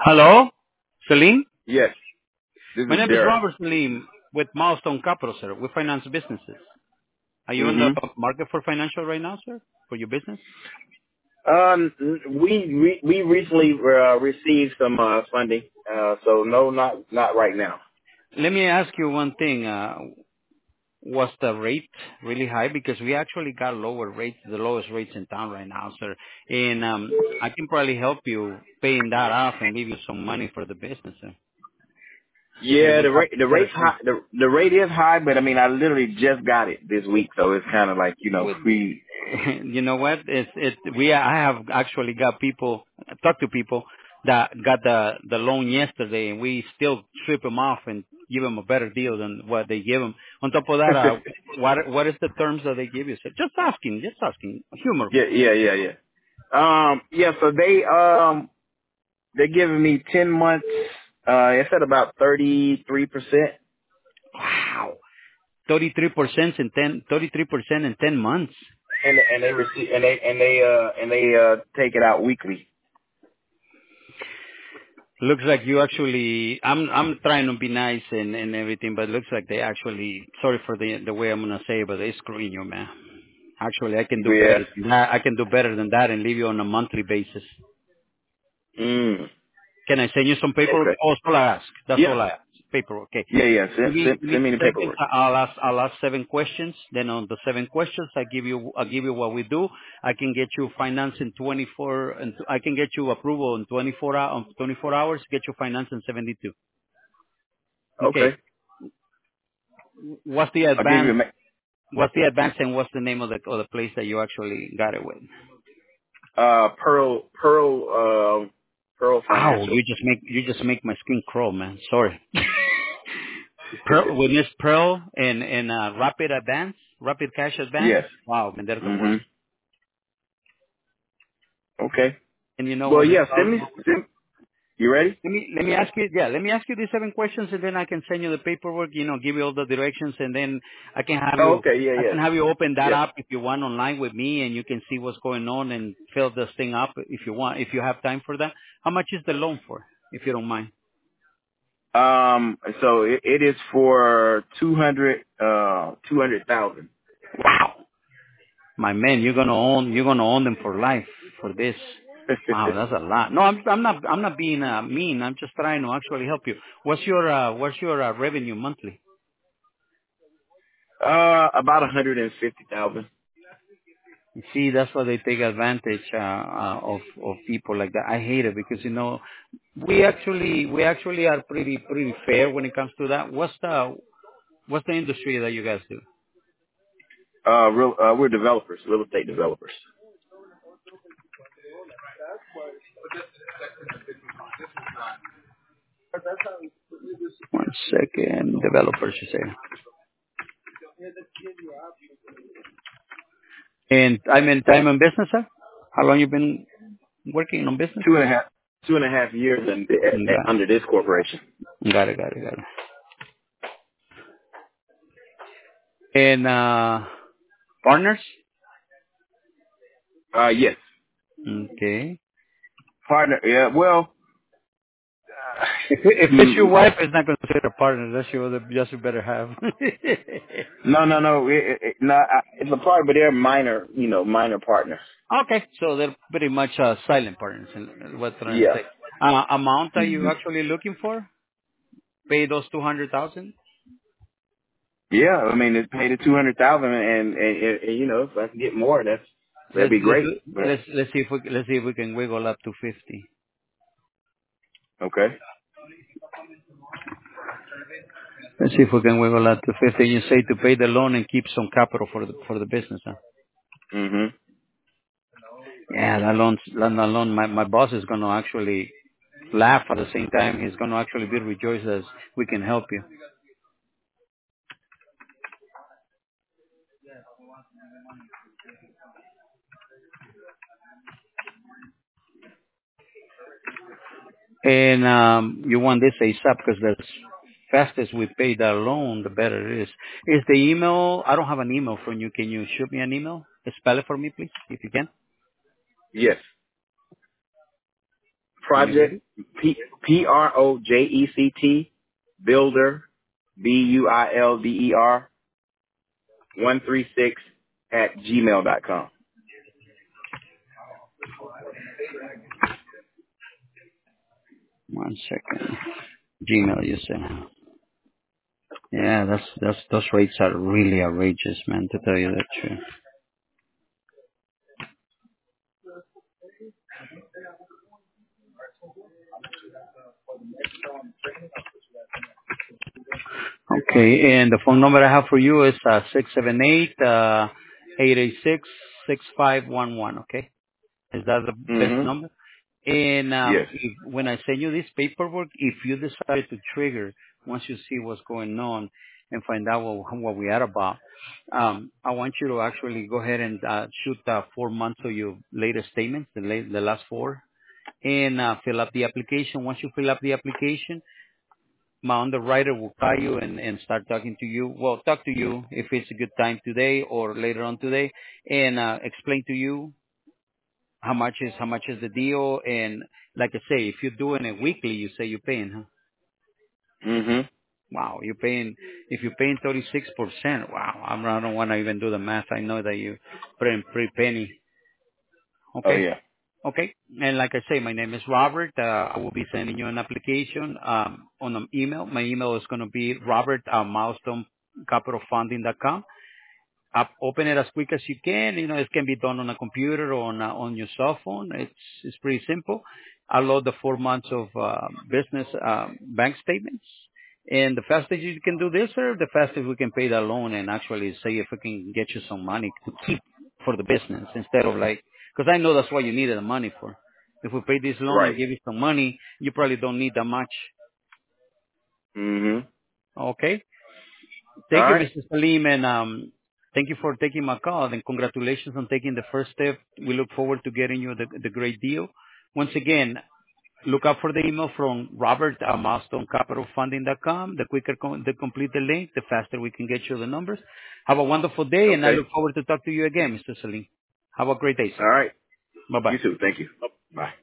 Hello, Salim. Yes, this My is name is Derek. Robert Salim with Milestone Capital, sir. We finance businesses. Are you in the hmm market for financial right now, sir, for your business? we recently received some funding, so no, not right now. Let me ask you one thing. Was the rate really high? Because we actually got lower rates, the lowest rates in town right now, sir. And I can probably help you paying that off and give you some money for the business, sir. And Yeah, we have the better rate's terms. high. The rate is high, but I mean, I literally just got it this week, so it's kind of like With free. you know what? I have actually got people talked to people that got the loan yesterday, and we still strip them off and give them a better deal than what they give them. On top of that, what is the terms that they give you? So just asking, humor. Yeah. Yeah. So they're giving me 10 months. It's at about 33%, Wow, 33% in 33% in 10 months. and they receive and they take it out weekly. Looks like you actually. I'm trying to be nice and everything, but it looks like they actually. Sorry for the way I'm gonna say it, but they screwing you, man. Actually, I can do Yeah. better than that. I can do better than that and leave you on a monthly basis. Mm. Can I send you some paperwork? Okay. Oh, that's all I ask. That's Yeah. all I ask. Paperwork. Okay. Yeah. Send me the 2 seconds. paperwork. I'll ask 7 questions. Then on the 7 questions, I'll give you what we do. I can get you finance in 24, and I can get you approval in 24 hours. Get you finance in 72. Okay. Okay. What's the I'll give you advance? a What's the advance and what's the name of the place that you actually got it with? Pearl Ow, Financial. you just make my skin crawl, man. Sorry. Pearl, with Miss Pearl and Rapid Advance, Rapid Cash Advance. Yes. Wow, man, they're the worst. Mhm. Okay. And you know Well, what? yeah. Send. You ready? Let me ask you, let me ask you these 7 questions, and then I can send you the paperwork. Give you all the directions, and then Oh, okay. Yeah. I can have you open that Yeah. up if you want online with me, and you can see what's going on and fill this thing up if you want, if you have time for that. How much is the loan for, if you don't mind? Yeah. So it is for 200,000. Wow. My man, you're gonna own them for life for this. Wow, that's a lot. No, I'm not being mean. I'm just trying to actually help you. What's your revenue monthly? About 150,000. You see, that's why they take advantage of people like that. I hate it because we actually are pretty fair when it comes to that. What's the industry that you guys do? We're developers, real estate developers. 1 second, developers, you say. And time in business, sir. How long you been working on business? Two and a half, 2.5 years Got under this corporation. got it. And partners? Yes. Okay. Partner, yeah, well, If it's your mm, wife, it's not considered a partner. That's you better have. no, no, it's a partner, but they're minor, minor partners. Okay, so they're pretty much silent partners. And what I'm trying to Yeah. say. Amount are you hmm actually looking for? Pay those 200,000. Yeah, I mean, it's paid to 200,000 and, if I can get more, that'd Let's be let's great, but, let's see if we can wiggle up to 50. okay. Let's see if we can wiggle up to 50. You say to pay the loan and keep some capital for the business, huh? hmm Yeah, that loan, my boss is going to actually laugh at the same time. He's going to actually be rejoiced as we can help you. And you want this ASAP because the fastest we pay that loan, the better it is. Is the email, I don't have an email from you. Can you shoot me an email? Spell it for me, please, if you can. Yes. Project Project Builder Builder 136 at gmail.com. One second. Gmail, you said. Yeah, those rates are really outrageous, man, to tell you the truth. Okay, and the phone number I have for you is 678-886-6511, okay? Is that the best Mm-hmm. number? And Yes. when I send you this paperwork, if you decide to trigger, once you see what's going on and find out what we are about, I want you to actually go ahead and shoot 4 months of your latest statements, the last 4, and fill up the application. Once you fill up the application, my underwriter will call you and start talking to you. Well, talk to you if it's a good time today or later on today, and explain to you how much is the deal. And like I say, if you're doing it weekly, you say you're paying, huh? Mm-hmm. Wow, you're paying. If you're paying 36%, wow, I don't want to even do the math. I know that you put in pretty penny. Oh, Okay. yeah. Okay. And like I say, my name is Robert. I will be sending you an application on an email. My email is going to be robert@milestonecapitalfunding.com. Open it as quick as you can. You know, it can be done on a computer or on your cell phone. It's pretty simple. I'll load the 4 months of business bank statements. And the faster you can do this, sir, the faster we can pay that loan and actually say if we can get you some money to keep for the business instead of like, because I know that's what you needed the money for. If we pay this loan and Right. give you some money, you probably don't need that much. Mm-hmm. Okay? All Thank you, right. Mr. Salim, and thank you for taking my call, and congratulations on taking the first step. We look forward to getting you the great deal. Once again, look out for the email from Robert at milestonecapitalfunding.com. The quicker the complete the link, the faster we can get you the numbers. Have a wonderful day, and I Okay. look forward to talk to you again, Mr. Salim. Have a great day, All sir. right. Bye-bye. You too. Thank you. Bye.